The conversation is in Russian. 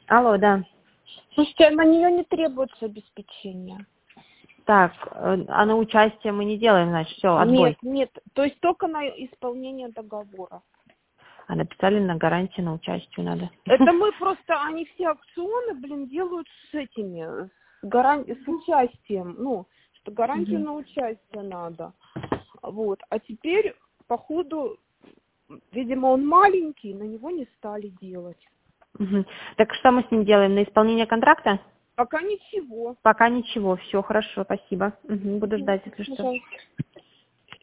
Алло, да. Слушайте, на нее не требуется обеспечение. Так, а на участие мы не делаем, значит, все, отбой. Нет, то есть только на исполнение договора. А написали на гарантии на участие надо. Это мы просто, они все акционы, делают с этими, с участием, ну, что гарантию на участие надо. Вот, а теперь, походу, видимо, он маленький, на него не стали делать. Так что мы с ним делаем? На исполнение контракта? Пока ничего. Пока ничего. Все, хорошо, спасибо. Буду ждать, если что. Пожалуйста.